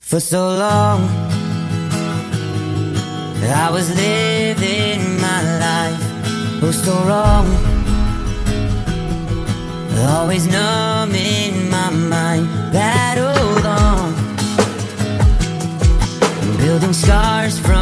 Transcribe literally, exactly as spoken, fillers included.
For so long I was living my life, oh so wrong, always numb in my mind. That old on building scars from